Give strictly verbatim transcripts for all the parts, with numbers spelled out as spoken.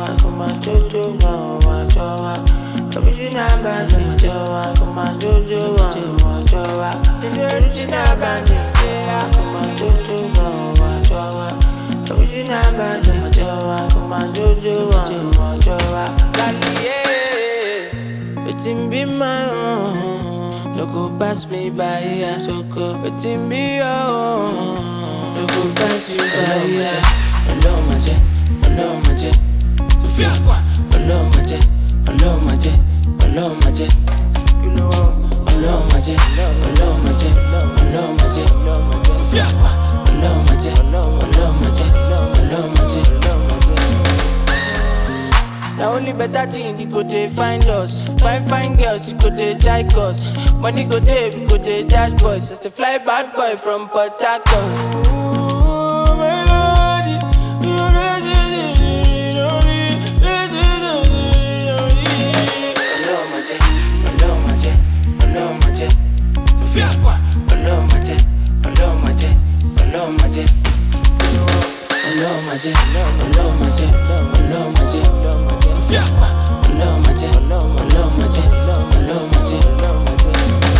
come on, Jojo, one, Joa. Original band, Joa, come on, Jojo, one, Joa. Original band, come on, Jojo, one, Joa. Original band, Joa, come on, Jojo, one, Joa. Sally, yeah, it's in be my own. You go pass me by, yeah, so go. It's in be your own. You go pass you by, yeah. Hello, my jet, hello, my jet. To feel quoi? Hello, my jet, hello, my jet, hello, my jet. Hello, my jet, hello, my jet, hello, my jet. To feel quoi? Hello, my jet, hello, my jet, hello, my jet. Now only better thing you go dey find us. Fine fine girls you go dey like us. Money go dey we go dey dash boys. As a fly bad boy from Port Harcourt. Hello, my jet, hello, my jet, hello, my jet, hello, my jet. Fia quoi? Hello, my jet, hello, my jet, hello, my jet, hello, my jet.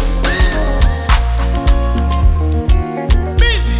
Busy.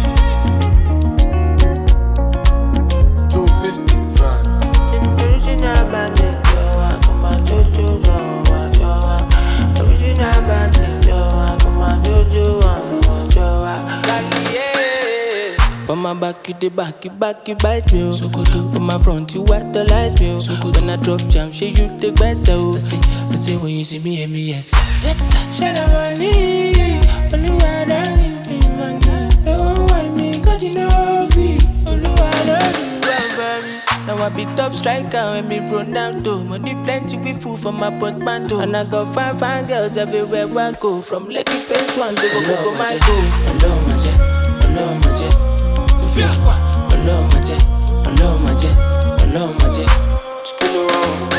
two fifty-five. Original bandit, Joa, come on, Jojo, Joa, Joa. Original bandit, Joa, come on, Jojo, Joa. Sally, yeah. From my back, you the back, you back, you bite me. So good. From my front, you idolize me. So good. When I drop jam, she you take best. So I say, I say when you see me, hear me, yes, yes, sir. Shut up, money. Only one I give me money. They won't want me, cause you know me. Only one I do one for me. Now I be top striker when me Ronaldo. Money plenty, we fool for my portmanteau. And I got fine, fine girls everywhere I go. From Lucky Face One to go go my go. Hello, my jet. Hello, my jet. Hello, my jet, hello, my jet, hello, my jet.